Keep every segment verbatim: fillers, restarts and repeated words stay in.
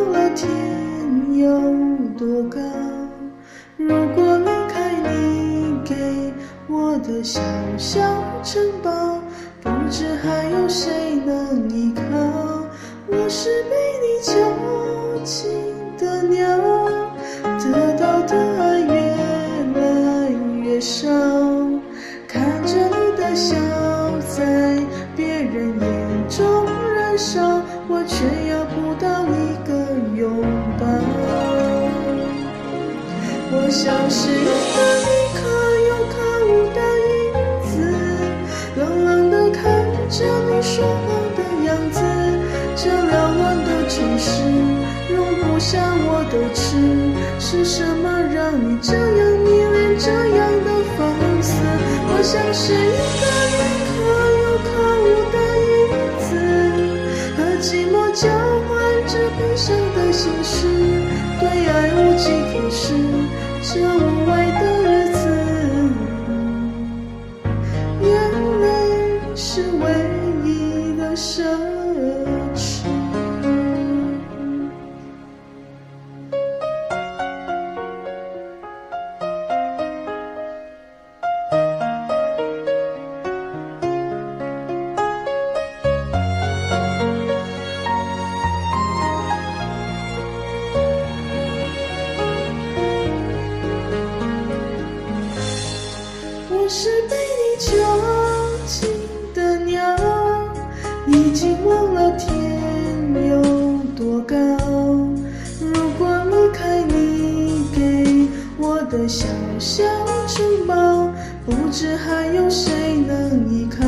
忘了天有多高。如果离开你给我的小小城堡，不知还有谁能依靠。我是被你囚禁的鸟，得到的爱越来越少，看着你的笑在别人眼中燃烧，我却要不到一个拥抱。我像是一个你可有可无的影子，冷冷地看着你说谎的样子。这缭乱的城市容不下我的痴，是什么让你这样迷恋，这样的放肆？我像是一个你可有可无的影子，和寂寞交换着悲伤的心事，对爱无计可施，这无味的日子，眼泪是唯一的奢侈。我是被你囚禁的鸟，已经忘了天有多高。如果离开你给我的小小城堡，不知还有谁能依靠。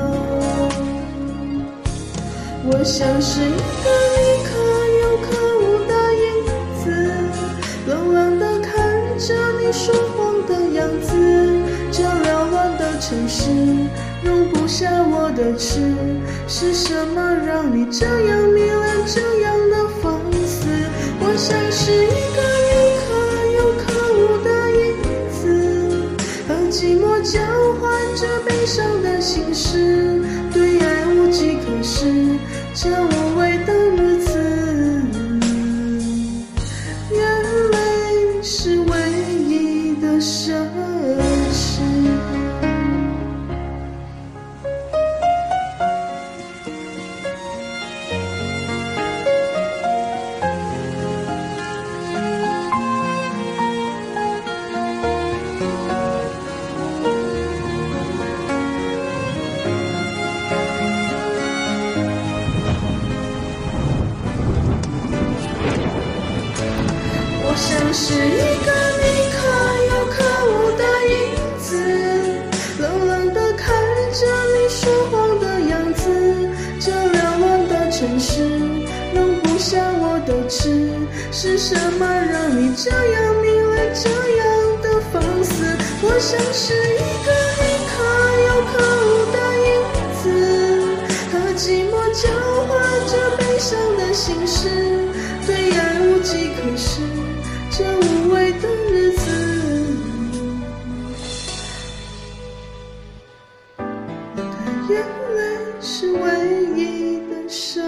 我像是一个你可有可无的影子，冷冷地看着你说谎的样子。这缭乱的城市容不下我的痴，是什么让你这样迷恋，这样的放肆？我像是一个你可有可无的影子，和寂寞交换着悲伤的心事，对爱无计可施，这无味的日子，眼泪是唯一的奢侈。我像是一个你可有可无的影子，冷冷地看着你说谎的样子。这缭乱的城市容不下我的痴，是什么让你这样迷恋，这样的放肆？我像是一个你可有可无的影子，和寂寞交换着悲伤的心事，对爱无计可施，这无味的日子，我的眼泪是唯一的奢